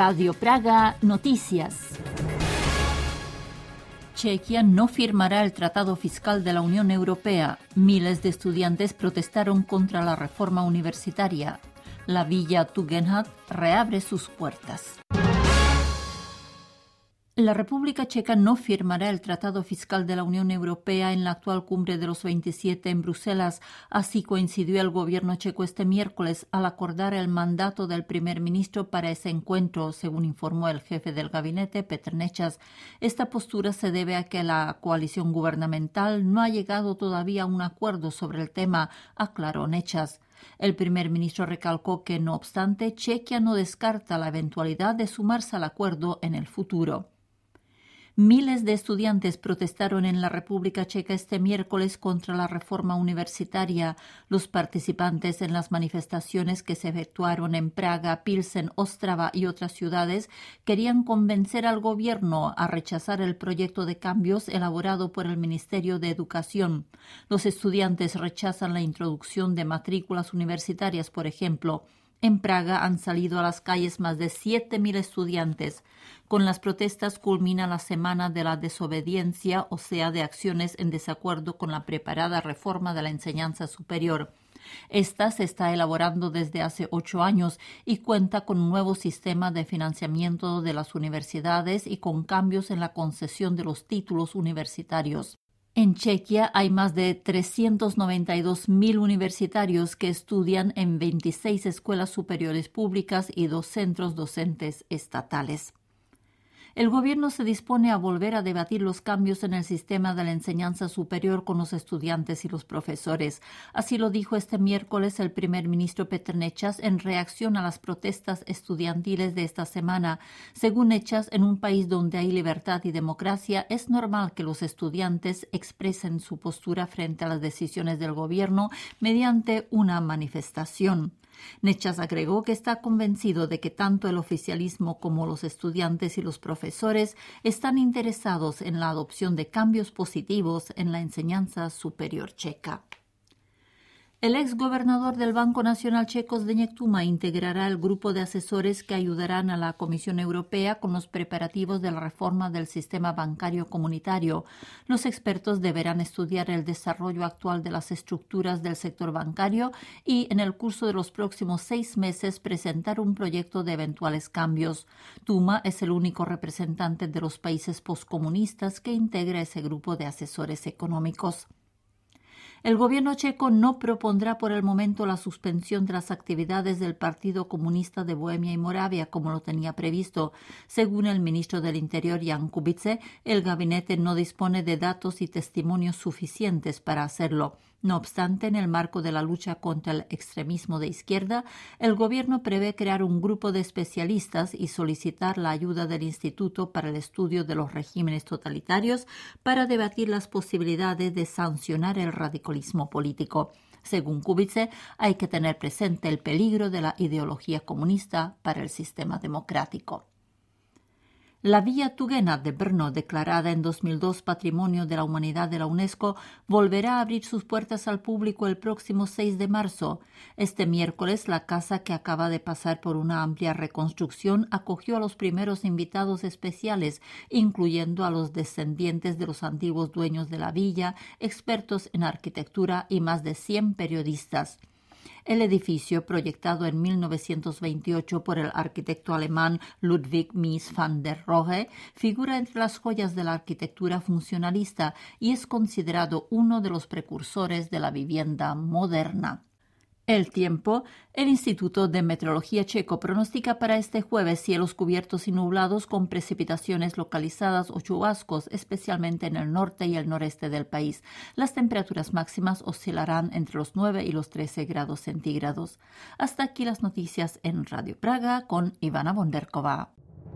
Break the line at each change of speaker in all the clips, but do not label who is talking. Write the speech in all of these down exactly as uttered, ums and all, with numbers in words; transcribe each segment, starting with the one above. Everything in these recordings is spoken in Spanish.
Radio Praga Noticias. Chequia no firmará el Tratado Fiscal de la Unión Europea. Miles de estudiantes protestaron contra la reforma universitaria. La Villa Tugendhat reabre sus puertas. La República Checa no firmará el Tratado Fiscal de la Unión Europea en la actual cumbre de los veintisiete en Bruselas. Así coincidió el gobierno checo este miércoles al acordar el mandato del primer ministro para ese encuentro, según informó el jefe del gabinete, Petr Nečas. Esta postura se debe a que la coalición gubernamental no ha llegado todavía a un acuerdo sobre el tema, aclaró Nečas. El primer ministro recalcó que, no obstante, Chequia no descarta la eventualidad de sumarse al acuerdo en el futuro. Miles de estudiantes protestaron en la República Checa este miércoles contra la reforma universitaria. Los participantes en las manifestaciones que se efectuaron en Praga, Pilsen, Ostrava y otras ciudades querían convencer al gobierno a rechazar el proyecto de cambios elaborado por el Ministerio de Educación. Los estudiantes rechazan la introducción de matrículas universitarias, por ejemplo. En Praga han salido a las calles más de siete mil estudiantes. Con las protestas culmina la semana de la desobediencia, o sea, de acciones en desacuerdo con la preparada reforma de la enseñanza superior. Esta se está elaborando desde hace ocho años y cuenta con un nuevo sistema de financiamiento de las universidades y con cambios en la concesión de los títulos universitarios. En Chequia hay más de trescientos noventa y dos mil universitarios que estudian en veintiséis escuelas superiores públicas y dos centros docentes estatales. El gobierno se dispone a volver a debatir los cambios en el sistema de la enseñanza superior con los estudiantes y los profesores. Así lo dijo este miércoles el primer ministro Petr Nečas en reacción a las protestas estudiantiles de esta semana. Según Nečas, en un país donde hay libertad y democracia, es normal que los estudiantes expresen su postura frente a las decisiones del gobierno mediante una manifestación. Nečas agregó que está convencido de que tanto el oficialismo como los estudiantes y los profesores están interesados en la adopción de cambios positivos en la enseñanza superior checa. El exgobernador del Banco Nacional checo Zdeněk Tuma integrará el grupo de asesores que ayudarán a la Comisión Europea con los preparativos de la reforma del sistema bancario comunitario. Los expertos deberán estudiar el desarrollo actual de las estructuras del sector bancario y, en el curso de los próximos seis meses, presentar un proyecto de eventuales cambios. Tuma es el único representante de los países poscomunistas que integra ese grupo de asesores económicos. El gobierno checo no propondrá por el momento la suspensión de las actividades del Partido Comunista de Bohemia y Moravia, como lo tenía previsto. Según el ministro del Interior, Jan Kubice, el gabinete no dispone de datos y testimonios suficientes para hacerlo. No obstante, en el marco de la lucha contra el extremismo de izquierda, el gobierno prevé crear un grupo de especialistas y solicitar la ayuda del Instituto para el Estudio de los Regímenes Totalitarios para debatir las posibilidades de sancionar el radicalismo político. Según Kubice, hay que tener presente el peligro de la ideología comunista para el sistema democrático. La Villa Tugendhat de Brno, declarada en dos mil dos Patrimonio de la Humanidad de la UNESCO, volverá a abrir sus puertas al público el próximo seis de marzo. Este miércoles, la casa, que acaba de pasar por una amplia reconstrucción, acogió a los primeros invitados especiales, incluyendo a los descendientes de los antiguos dueños de la villa, expertos en arquitectura y más de cien periodistas. El edificio, proyectado en mil novecientos veintiocho por el arquitecto alemán Ludwig Mies van der Rohe, figura entre las joyas de la arquitectura funcionalista y es considerado uno de los precursores de la vivienda moderna. El tiempo. El Instituto de Meteorología checo pronostica para este jueves cielos cubiertos y nublados con precipitaciones localizadas o chubascos, especialmente en el norte y el noreste del país. Las temperaturas máximas oscilarán entre los nueve y los trece grados centígrados. Hasta aquí las noticias en Radio Praga con Ivana Bonderkova.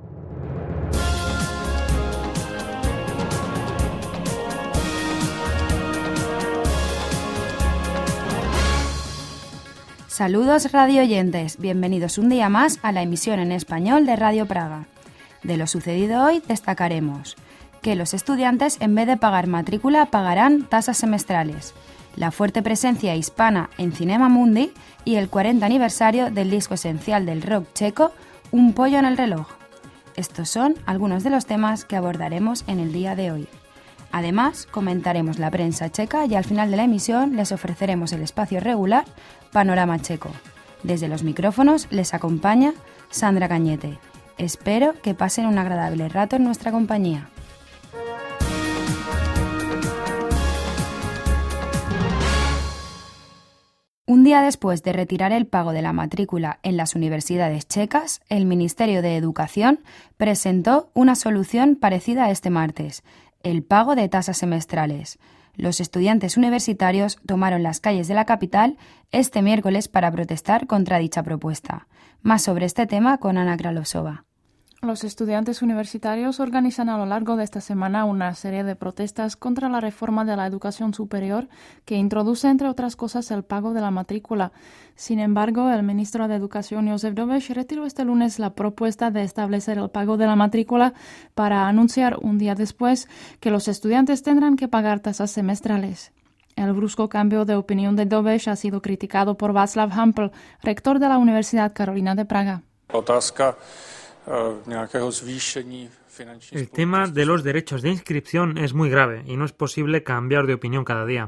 Saludos radio oyentes, bienvenidos un día más a la emisión en español de Radio Praga. De lo sucedido hoy destacaremos que los estudiantes, en vez de pagar matrícula, pagarán tasas semestrales, la fuerte presencia hispana en Cinema Mundi y el cuarenta aniversario del disco esencial del rock checo, un pollo en el reloj. Estos son algunos de los temas que abordaremos en el día de hoy. Además, comentaremos la prensa checa y al final de la emisión les ofreceremos el espacio regular Panorama Checo. Desde los micrófonos les acompaña Sandra Cañete. Espero que pasen un agradable rato en nuestra compañía. Un día después de retirar el pago de la matrícula en las universidades checas, el Ministerio de Educación presentó una solución parecida a este martes: el pago de tasas semestrales. Los estudiantes universitarios tomaron las calles de la capital este miércoles para protestar contra dicha propuesta. Más sobre este tema con Ana Kralosova.
Los estudiantes universitarios organizan a lo largo de esta semana una serie de protestas contra la reforma de la educación superior que introduce, entre otras cosas, el pago de la matrícula. Sin embargo, el ministro de Educación, Josef Dobeš, retiró este lunes la propuesta de establecer el pago de la matrícula para anunciar un día después que los estudiantes tendrán que pagar tasas semestrales. El brusco cambio de opinión de Dobeš ha sido criticado por Václav Hampl, rector de la Universidad Carolina de Praga.
Otázka.
El tema de los derechos de inscripción es muy grave y no es posible cambiar de opinión cada día.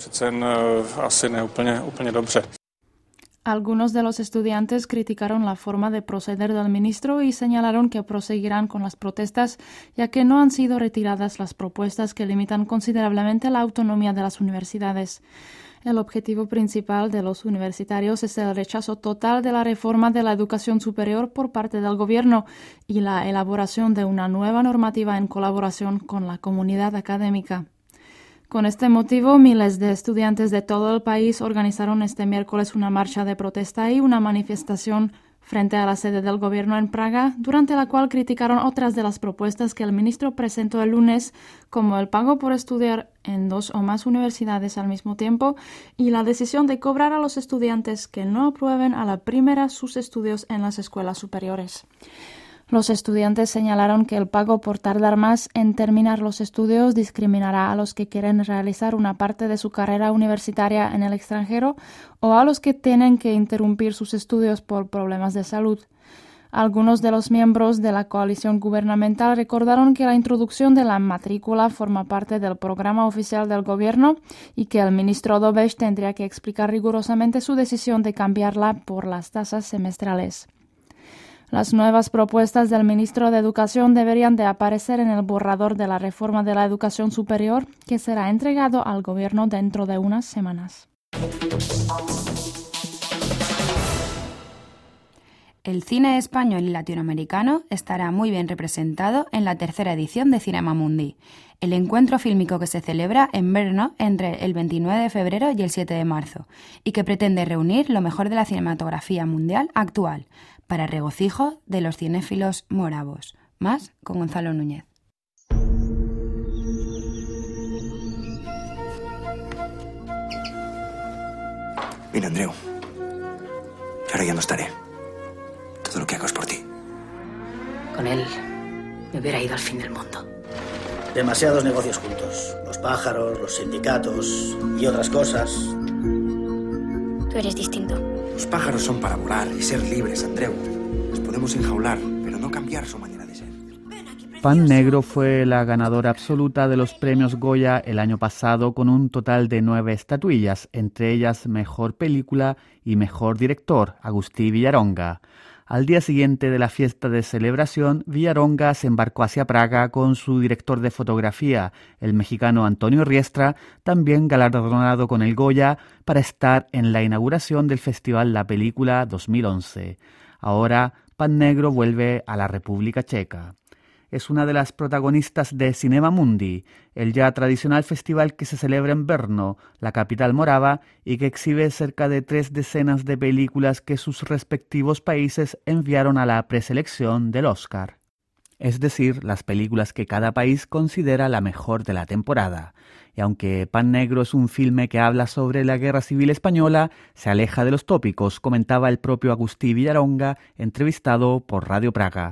Algunos de los estudiantes criticaron la forma de proceder del ministro y señalaron que proseguirán con las protestas, ya que no han sido retiradas las propuestas que limitan considerablemente la autonomía de las universidades. El objetivo principal de los universitarios es el rechazo total de la reforma de la educación superior por parte del gobierno y la elaboración de una nueva normativa en colaboración con la comunidad académica. Con este motivo, miles de estudiantes de todo el país organizaron este miércoles una marcha de protesta y una manifestación frente a la sede del gobierno en Praga, durante la cual criticaron otras de las propuestas que el ministro presentó el lunes, como el pago por estudiar en dos o más universidades al mismo tiempo y la decisión de cobrar a los estudiantes que no aprueben a la primera sus estudios en las escuelas superiores. Los estudiantes señalaron que el pago por tardar más en terminar los estudios discriminará a los que quieren realizar una parte de su carrera universitaria en el extranjero o a los que tienen que interrumpir sus estudios por problemas de salud. Algunos de los miembros de la coalición gubernamental recordaron que la introducción de la matrícula forma parte del programa oficial del gobierno y que el ministro Dobeš tendría que explicar rigurosamente su decisión de cambiarla por las tasas semestrales. Las nuevas propuestas del ministro de Educación deberían de aparecer en el borrador de la reforma de la educación superior, que será entregado al gobierno dentro de unas semanas.
El cine español y latinoamericano estará muy bien representado en la tercera edición de Cinema Mundi, el encuentro fílmico que se celebra en Brno entre el veintinueve de febrero y el siete de marzo, y que pretende reunir lo mejor de la cinematografía mundial actual, para regocijo de los cinéfilos moravos. Más con Gonzalo Núñez.
Mira, Andreu, yo ahora ya no estaré. Todo lo que hago es por ti.
Con él me hubiera ido al fin del mundo.
Demasiados negocios juntos. Los pájaros, los sindicatos y otras cosas.
Tú eres distinto.
Los pájaros son para volar y ser libres, Andreu. Los podemos enjaular, pero no cambiar su manera de ser.
Pan Negro fue la ganadora absoluta de los premios Goya el año pasado con un total de nueve estatuillas, entre ellas Mejor Película y Mejor Director, Agustí Villaronga. Al día siguiente de la fiesta de celebración, Villaronga se embarcó hacia Praga con su director de fotografía, el mexicano Antonio Riestra, también galardonado con el Goya, para estar en la inauguración del Festival La Película dos mil once. Ahora, Pan Negro vuelve a la República Checa. Es una de las protagonistas de Cinema Mundi, el ya tradicional festival que se celebra en Brno, la capital morava, y que exhibe cerca de tres decenas de películas que sus respectivos países enviaron a la preselección del Oscar. Es decir, las películas que cada país considera la mejor de la temporada. Y aunque Pan Negro es un filme que habla sobre la Guerra Civil Española, se aleja de los tópicos, comentaba el propio Agustí Villaronga, entrevistado por Radio Praga.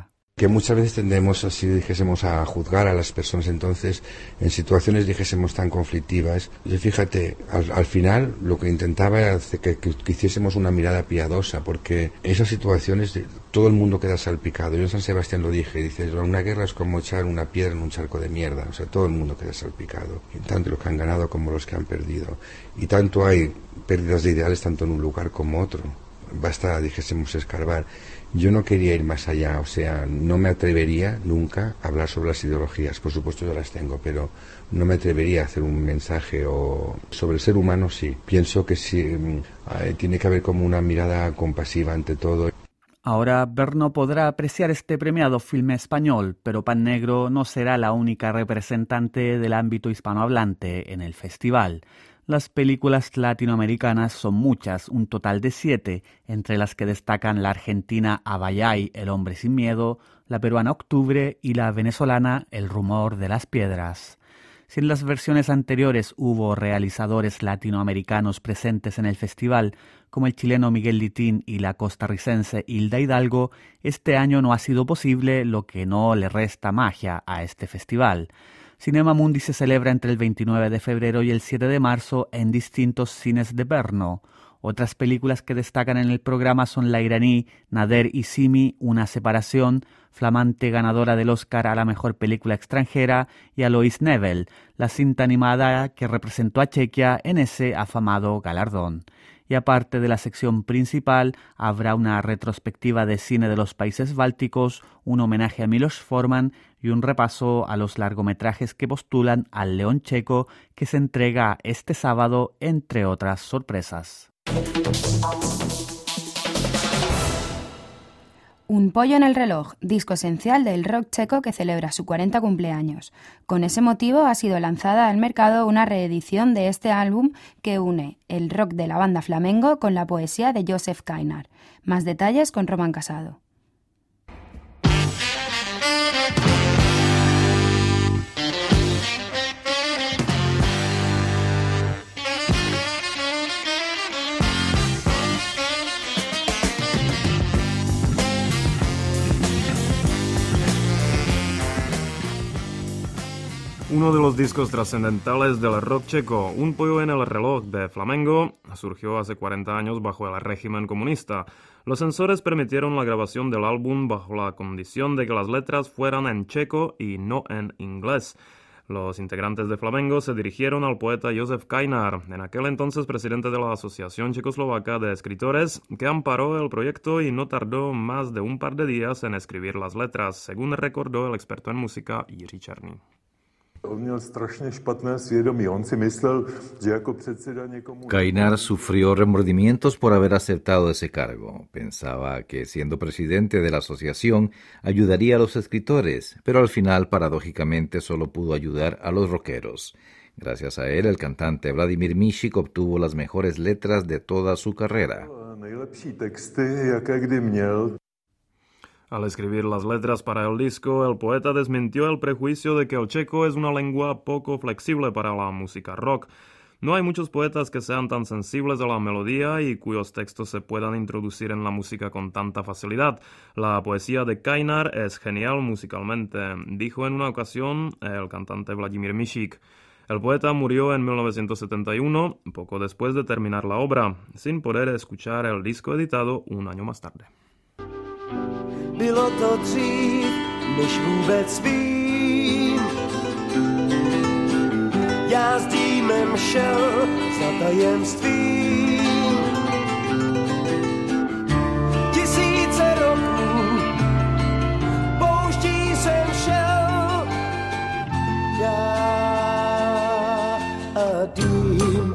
que muchas veces tendemos, así dijésemos, a juzgar a las personas entonces en situaciones, dijésemos, tan conflictivas. Y fíjate, al, al final lo que intentaba era que, que, que hiciésemos una mirada piadosa, porque en esas situaciones todo el mundo queda salpicado. Yo en San Sebastián lo dije, dice, una guerra es como echar una piedra en un charco de mierda, o sea, todo el mundo queda salpicado, y tanto los que han ganado como los que han perdido. Y tanto hay pérdidas de ideales tanto en un lugar como otro. Basta, dijésemos, escarbar. Yo no quería ir más allá, o sea, no me atrevería nunca a hablar sobre las ideologías. Por supuesto yo las tengo, pero no me atrevería a hacer un mensaje o sobre el ser humano. Sí, pienso que sí, eh, tiene que haber como una mirada compasiva ante todo.
Ahora Brno podrá apreciar este premiado filme español, pero Pan Negro no será la única representante del ámbito hispanohablante en el festival. Las películas latinoamericanas son muchas, un total de siete, entre las que destacan la argentina Abayay, El hombre sin miedo, la peruana Octubre y la venezolana El rumor de las piedras. Si en las versiones anteriores hubo realizadores latinoamericanos presentes en el festival, como el chileno Miguel Litín y la costarricense Hilda Hidalgo, este año no ha sido posible, lo que no le resta magia a este festival. Cinema Mundi se celebra entre el veintinueve de febrero y el siete de marzo en distintos cines de Brno. Otras películas que destacan en el programa son la iraní Nader y Simi, Una separación, flamante ganadora del Oscar a la mejor película extranjera, y Alois Nebel, la cinta animada que representó a Chequia en ese afamado galardón. Y aparte de la sección principal, habrá una retrospectiva de cine de los países bálticos, un homenaje a Milos Forman y un repaso a los largometrajes que postulan al León Checo, que se entrega este sábado, entre otras sorpresas.
Un pollo en el reloj, disco esencial del rock checo que celebra su cuarenta cumpleaños. Con ese motivo ha sido lanzada al mercado una reedición de este álbum que une el rock de la banda Flamengo con la poesía de Joseph Kainar. Más detalles con Román Casado.
Uno de los discos trascendentales del rock checo, Un pollo en el reloj de Flamengo, surgió hace cuarenta años bajo el régimen comunista. Los censores permitieron la grabación del álbum bajo la condición de que las letras fueran en checo y no en inglés. Los integrantes de Flamengo se dirigieron al poeta Josef Kainar, en aquel entonces presidente de la Asociación Checoslovaca de Escritores, que amparó el proyecto y no tardó más de un par de días en escribir las letras, según recordó el experto en música Jiří Černý.
Kainar sufrió remordimientos por haber aceptado ese cargo. Pensaba que siendo presidente de la asociación ayudaría a los escritores, pero al final paradójicamente solo pudo ayudar a los rockeros. Gracias a él, el cantante Vladimír Mišík obtuvo las mejores letras de toda su carrera.
Al escribir las letras para el disco, el poeta desmintió el prejuicio de que el checo es una lengua poco flexible para la música rock. No hay muchos poetas que sean tan sensibles a la melodía y cuyos textos se puedan introducir en la música con tanta facilidad. La poesía de Kainar es genial musicalmente, dijo en una ocasión el cantante Vladimír Mišík. El poeta murió en mil novecientos setenta y uno, poco después de terminar la obra, sin poder escuchar el disco editado un año más tarde.
Bylo to dřív, než vůbec vím. Já s dýmem šel za tajemstvím. Tisíce roků pouští jsem šel. Já a dým.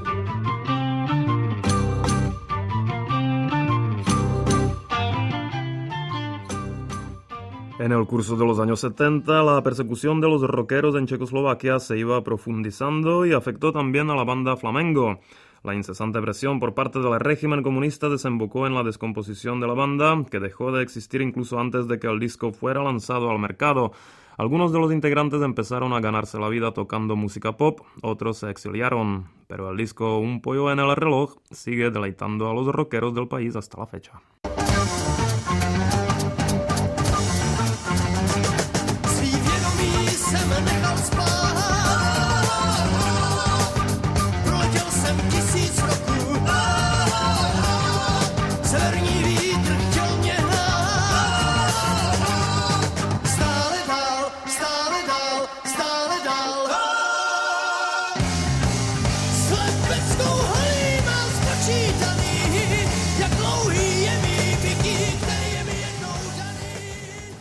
En el curso de los años setenta, la persecución de los rockeros en Checoslovaquia se iba profundizando y afectó también a la banda Flamengo. La incesante presión por parte del régimen comunista desembocó en la descomposición de la banda, que dejó de existir incluso antes de que el disco fuera lanzado al mercado. Algunos de los integrantes empezaron a ganarse la vida tocando música pop, otros se exiliaron, pero el disco Un pollo en el reloj sigue deleitando a los rockeros del país hasta la fecha.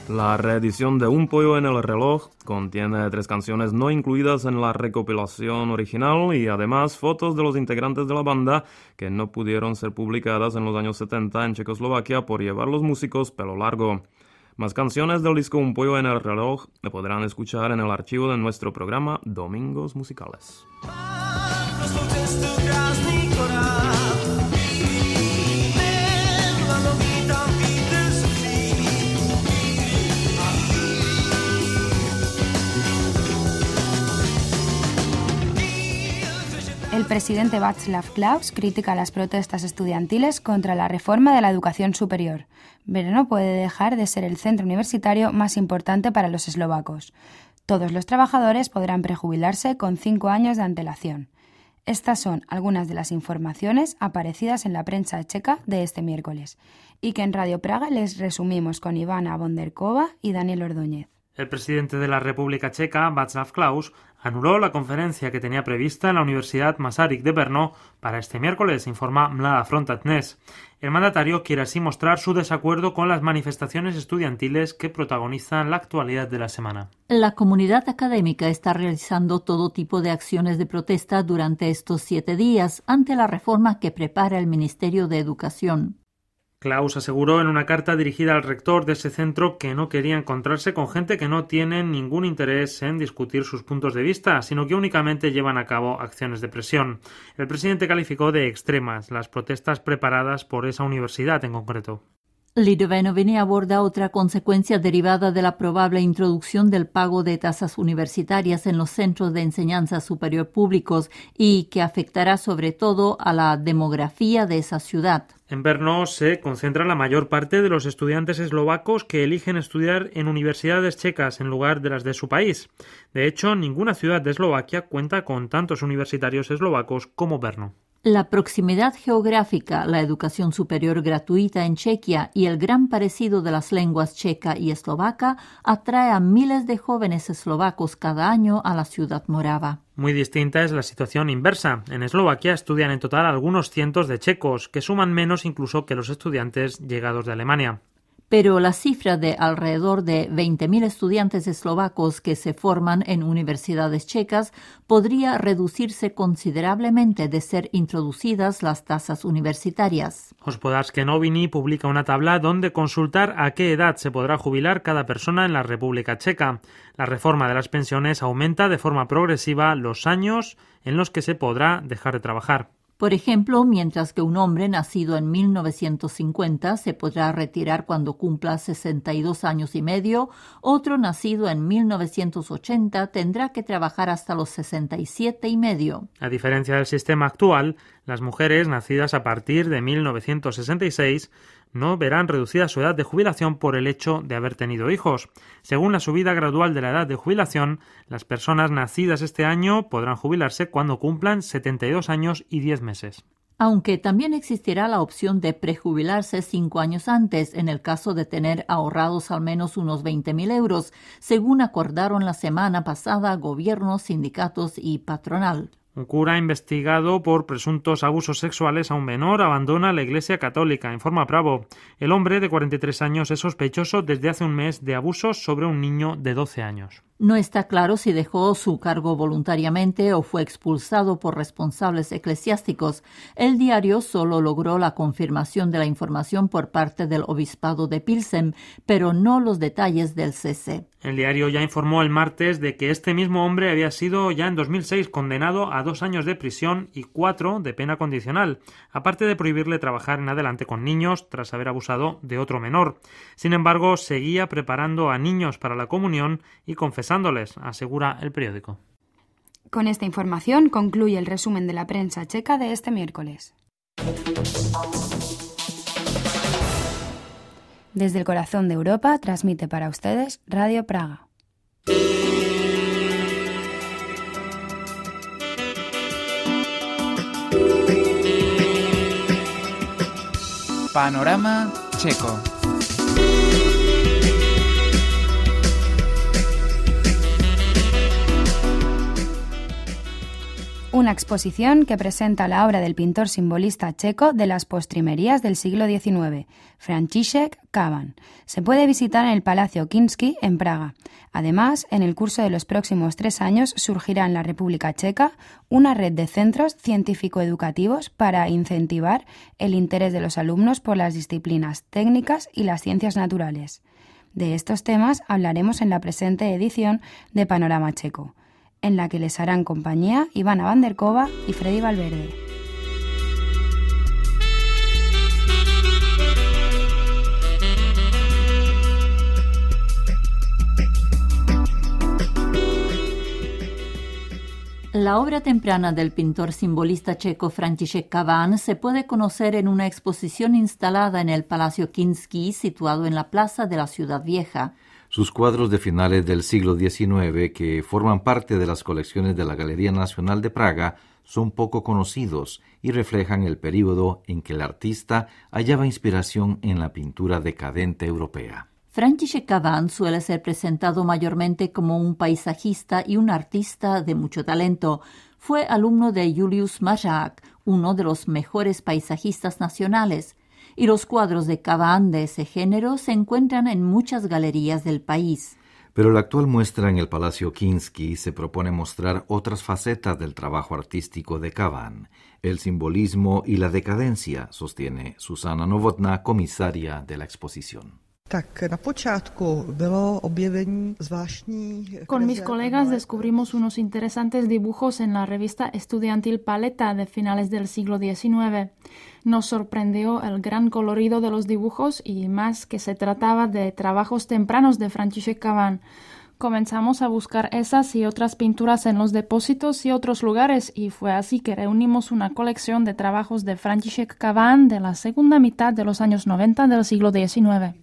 La reedición de Un pollo en el reloj contiene tres canciones no incluidas en la recopilación original y además fotos de los integrantes de la banda que no pudieron ser publicadas en los años setenta en Checoslovaquia por llevar los músicos pelo largo. Más canciones del disco Un pollo en el reloj le podrán escuchar en el archivo de nuestro programa Domingos Musicales.
El presidente Václav Klaus critica las protestas estudiantiles contra la reforma de la educación superior. Brno puede dejar de ser el centro universitario más importante para los eslovacos. Todos los trabajadores podrán prejubilarse con cinco años de antelación. Estas son algunas de las informaciones aparecidas en la prensa checa de este miércoles y que en Radio Praga les resumimos con Ivana Bonderkova y Daniel Ordóñez.
El presidente de la República Checa, Václav Klaus, anuló la conferencia que tenía prevista en la Universidad Masaryk de Brno para este miércoles, informa Mlada Fronta Dnes. El mandatario quiere así mostrar su desacuerdo con las manifestaciones estudiantiles que protagonizan la actualidad de la semana.
La comunidad académica está realizando todo tipo de acciones de protesta durante estos siete días ante la reforma que prepara el Ministerio de Educación.
Klaus aseguró en una carta dirigida al rector de ese centro que no quería encontrarse con gente que no tiene ningún interés en discutir sus puntos de vista, sino que únicamente llevan a cabo acciones de presión. El presidente calificó de extremas las protestas preparadas por esa universidad en concreto.
Lidovenoviny aborda otra consecuencia derivada de la probable introducción del pago de tasas universitarias en los centros de enseñanza superior públicos y que afectará sobre todo a la demografía de esa ciudad.
En Brno se concentra la mayor parte de los estudiantes eslovacos que eligen estudiar en universidades checas en lugar de las de su país. De hecho, ninguna ciudad de Eslovaquia cuenta con tantos universitarios eslovacos como Brno.
La proximidad geográfica, la educación superior gratuita en Chequia y el gran parecido de las lenguas checa y eslovaca atrae a miles de jóvenes eslovacos cada año a la ciudad morava.
Muy distinta es la situación inversa. En Eslovaquia estudian en total algunos cientos de checos, que suman menos incluso que los estudiantes llegados de Alemania.
Pero la cifra de alrededor de veinte mil estudiantes eslovacos que se forman en universidades checas podría reducirse considerablemente de ser introducidas las tasas universitarias.
Hospodářské noviny publica una tabla donde consultar a qué edad se podrá jubilar cada persona en la República Checa. La reforma de las pensiones aumenta de forma progresiva los años en los que se podrá dejar de trabajar.
Por ejemplo, mientras que un hombre nacido en mil novecientos cincuenta se podrá retirar cuando cumpla sesenta y dos años y medio, otro nacido en mil novecientos ochenta tendrá que trabajar hasta los sesenta y siete y medio.
A diferencia del sistema actual, las mujeres nacidas a partir de mil novecientos sesenta y seis no verán reducida su edad de jubilación por el hecho de haber tenido hijos. Según la subida gradual de la edad de jubilación, las personas nacidas este año podrán jubilarse cuando cumplan setenta y dos años y diez meses.
Aunque también existirá la opción de prejubilarse cinco años antes en el caso de tener ahorrados al menos unos veinte mil euros, según acordaron la semana pasada gobiernos, sindicatos y patronal.
Un cura investigado por presuntos abusos sexuales a un menor abandona la Iglesia Católica, informa Bravo. El hombre de cuarenta y tres años es sospechoso desde hace un mes de abusos sobre un niño de doce años.
No está claro si dejó su cargo voluntariamente o fue expulsado por responsables eclesiásticos. El diario solo logró la confirmación de la información por parte del obispado de Pilsen, pero no los detalles del cese.
El diario ya informó el martes de que este mismo hombre había sido ya en dos mil seis condenado a dos años de prisión y cuatro de pena condicional, aparte de prohibirle trabajar en adelante con niños tras haber abusado de otro menor. Sin embargo, seguía preparando a niños para la comunión y confesándoles, asegura el periódico.
Con esta información concluye el resumen de la prensa checa de este miércoles. Desde el corazón de Europa transmite para ustedes Radio Praga.
Panorama checo.
Una exposición que presenta la obra del pintor simbolista checo de las postrimerías del siglo diecinueve, František Kavan. Se puede visitar en el Palacio Kinský en Praga. Además, en el curso de los próximos tres años surgirá en la República Checa una red de centros científico-educativos para incentivar el interés de los alumnos por las disciplinas técnicas y las ciencias naturales. De estos temas hablaremos en la presente edición de Panorama Checo, en la que les harán compañía Ivana Vanderkova y Freddy Valverde.
La obra temprana del pintor simbolista checo František Kavan se puede conocer en una exposición instalada en el Palacio Kinský, situado en la plaza de la Ciudad Vieja.
Sus cuadros de finales del siglo diecinueve, que forman parte de las colecciones de la Galería Nacional de Praga, son poco conocidos y reflejan el período en que el artista hallaba inspiración en la pintura decadente europea.
František Kavan suele ser presentado mayormente como un paisajista y un artista de mucho talento. Fue alumno de Julius Mažák, uno de los mejores paisajistas nacionales, y los cuadros de Kavan de ese género se encuentran en muchas galerías del país.
Pero la actual muestra en el Palacio Kinský se propone mostrar otras facetas del trabajo artístico de Kavan, el simbolismo y la decadencia, sostiene Susana Novotná, comisaria de la exposición.
Con mis colegas descubrimos unos interesantes dibujos en la revista estudiantil Paleta de finales del siglo diecinueve. Nos sorprendió el gran colorido de los dibujos y más que se trataba de trabajos tempranos de František Kavan. Comenzamos a buscar esas y otras pinturas en los depósitos y otros lugares y fue así que reunimos una colección de trabajos de František Kavan de la segunda mitad de los años noventa del siglo diecinueve.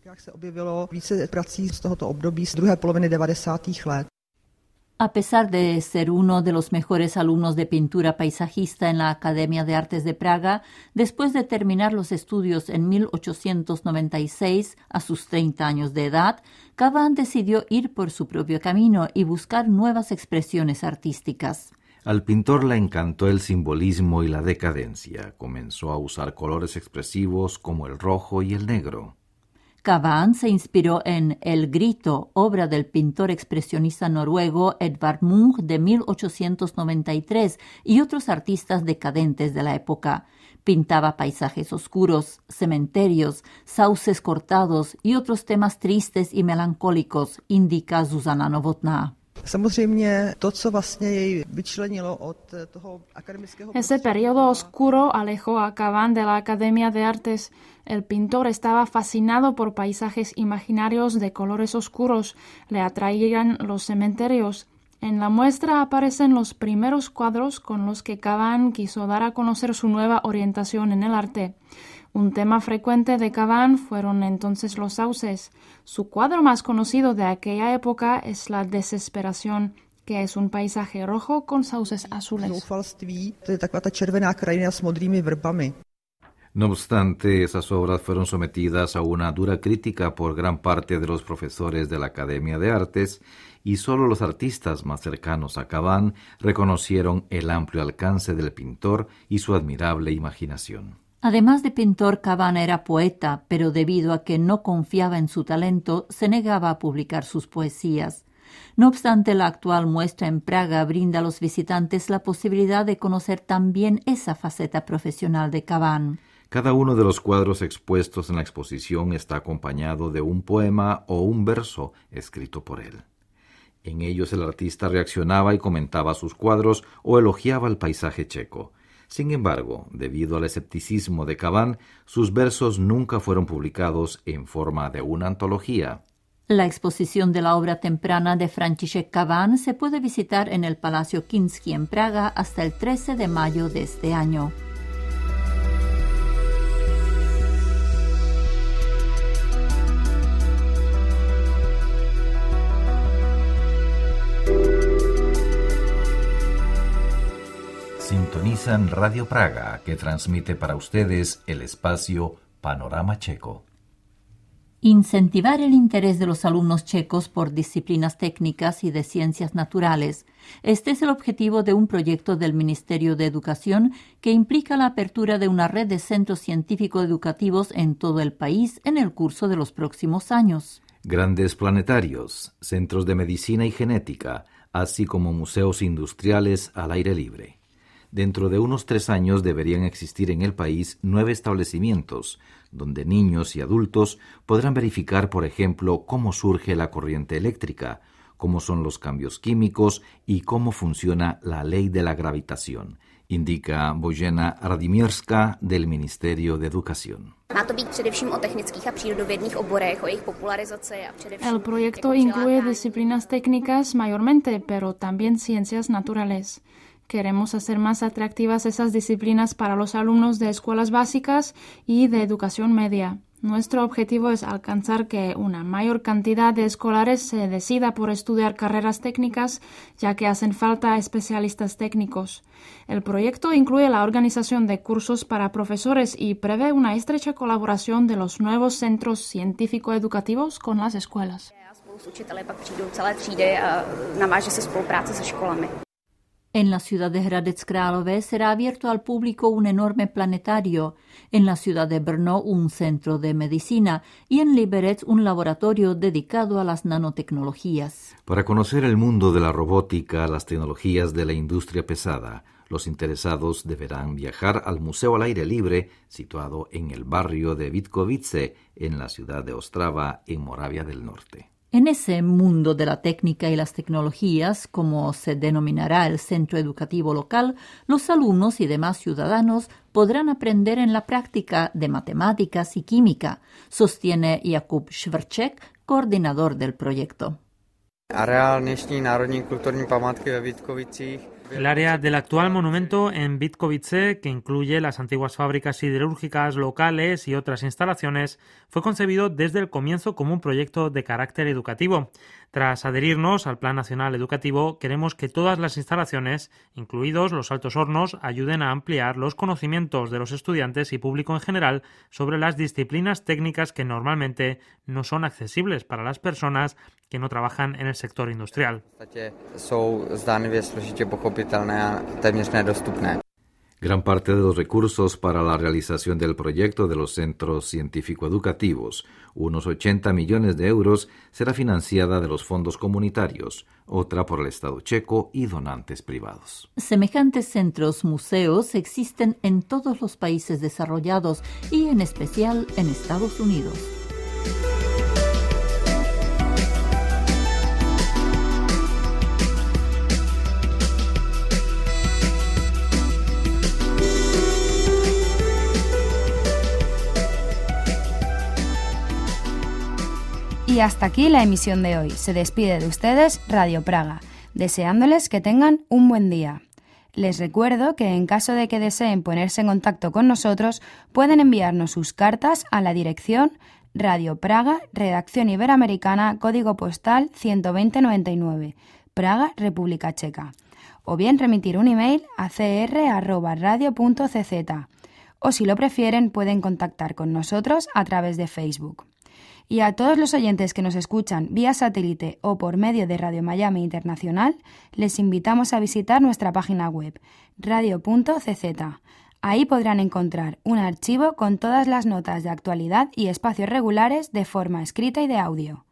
A pesar de ser uno de los mejores alumnos de pintura paisajista en la Academia de Artes de Praga, después de terminar los estudios en mil ochocientos noventa y seis, a sus treinta años de edad, Kavan decidió ir por su propio camino y buscar nuevas expresiones artísticas.
Al pintor le encantó el simbolismo y la decadencia. Comenzó a usar colores expresivos como el rojo y el negro.
Kavan se inspiró en El Grito, obra del pintor expresionista noruego Edvard Munch de mil ochocientos noventa y tres, y otros artistas decadentes de la época. Pintaba paisajes oscuros, cementerios, sauces cortados y otros temas tristes y melancólicos, indica Zuzana Novotná.
Ese periodo oscuro alejó a Kavan de la Academia de Artes. El pintor estaba fascinado por paisajes imaginarios de colores oscuros. Le atraían los cementerios. En la muestra aparecen los primeros cuadros con los que Kavan quiso dar a conocer su nueva orientación en el arte. Un tema frecuente de Kavan fueron entonces los sauces. Su cuadro más conocido de aquella época es La Desesperación, que es un paisaje rojo con sauces azules.
No obstante, esas obras fueron sometidas a una dura crítica por gran parte de los profesores de la Academia de Artes y solo los artistas más cercanos a Kavan reconocieron el amplio alcance del pintor y su admirable imaginación.
Además de pintor, Kavan era poeta, pero debido a que no confiaba en su talento, se negaba a publicar sus poesías. No obstante, la actual muestra en Praga brinda a los visitantes la posibilidad de conocer también esa faceta profesional de Kavan.
Cada uno de los cuadros expuestos en la exposición está acompañado de un poema o un verso escrito por él. En ellos el artista reaccionaba y comentaba sus cuadros o elogiaba el paisaje checo. Sin embargo, debido al escepticismo de Kavan, sus versos nunca fueron publicados en forma de una antología.
La exposición de la obra temprana de František Kavan se puede visitar en el Palacio Kinský en Praga hasta el trece de mayo de este año.
Sintonizan Radio Praga, que transmite para ustedes el espacio Panorama Checo.
Incentivar el interés de los alumnos checos por disciplinas técnicas y de ciencias naturales. Este es el objetivo de un proyecto del Ministerio de Educación que implica la apertura de una red de centros científico-educativos en todo el país en el curso de los próximos años.
Grandes planetarios, centros de medicina y genética, así como museos industriales al aire libre. Dentro de unos tres años deberían existir en el país nueve establecimientos, donde niños y adultos podrán verificar, por ejemplo, cómo surge la corriente eléctrica, cómo son los cambios químicos y cómo funciona la ley de la gravitación, indica Bojena Radimierska del Ministerio de Educación.
El proyecto incluye disciplinas técnicas mayormente, pero también ciencias naturales. Queremos hacer más atractivas esas disciplinas para los alumnos de escuelas básicas y de educación media. Nuestro objetivo es alcanzar que una mayor cantidad de escolares se decida por estudiar carreras técnicas, ya que hacen falta especialistas técnicos. El proyecto incluye la organización de cursos para profesores y prevé una estrecha colaboración de los nuevos centros científico-educativos con las escuelas.
En la ciudad de Hradec Králové será abierto al público un enorme planetario, en la ciudad de Brno un centro de medicina y en Liberec un laboratorio dedicado a las nanotecnologías.
Para conocer el mundo de la robótica, las tecnologías de la industria pesada, los interesados deberán viajar al Museo al Aire Libre, situado en el barrio de Vítkovice, en la ciudad de Ostrava, en Moravia del Norte.
En ese mundo de la técnica y las tecnologías, como se denominará el centro educativo local, los alumnos y demás ciudadanos podrán aprender en la práctica de matemáticas y química, sostiene Jakub Švrček, coordinador del proyecto.
El área del actual monumento en Vítkovice, que incluye las antiguas fábricas siderúrgicas locales y otras instalaciones, fue concebido desde el comienzo como un proyecto de carácter educativo. Tras adherirnos al Plan Nacional Educativo, queremos que todas las instalaciones, incluidos los altos hornos, ayuden a ampliar los conocimientos de los estudiantes y público en general sobre las disciplinas técnicas que normalmente no son accesibles para las personas que no trabajan en el sector industrial.
Gran parte de los recursos para la realización del proyecto de los centros científico-educativos, unos ochenta millones de euros, será financiada de los fondos comunitarios, otra por el Estado checo y donantes privados.
Semejantes centros museos existen en todos los países desarrollados y en especial en Estados Unidos.
Y hasta aquí la emisión de hoy. Se despide de ustedes Radio Praga, deseándoles que tengan un buen día. Les recuerdo que en caso de que deseen ponerse en contacto con nosotros, pueden enviarnos sus cartas a la dirección Radio Praga, Redacción Iberoamericana, Código Postal ciento veinte noventa y nueve, Praga, República Checa. O bien remitir un email a c r arroba radio punto c z. O si lo prefieren, pueden contactar con nosotros a través de Facebook. Y a todos los oyentes que nos escuchan vía satélite o por medio de Radio Miami Internacional, les invitamos a visitar nuestra página web, radio punto c z. Ahí podrán encontrar un archivo con todas las notas de actualidad y espacios regulares de forma escrita y de audio.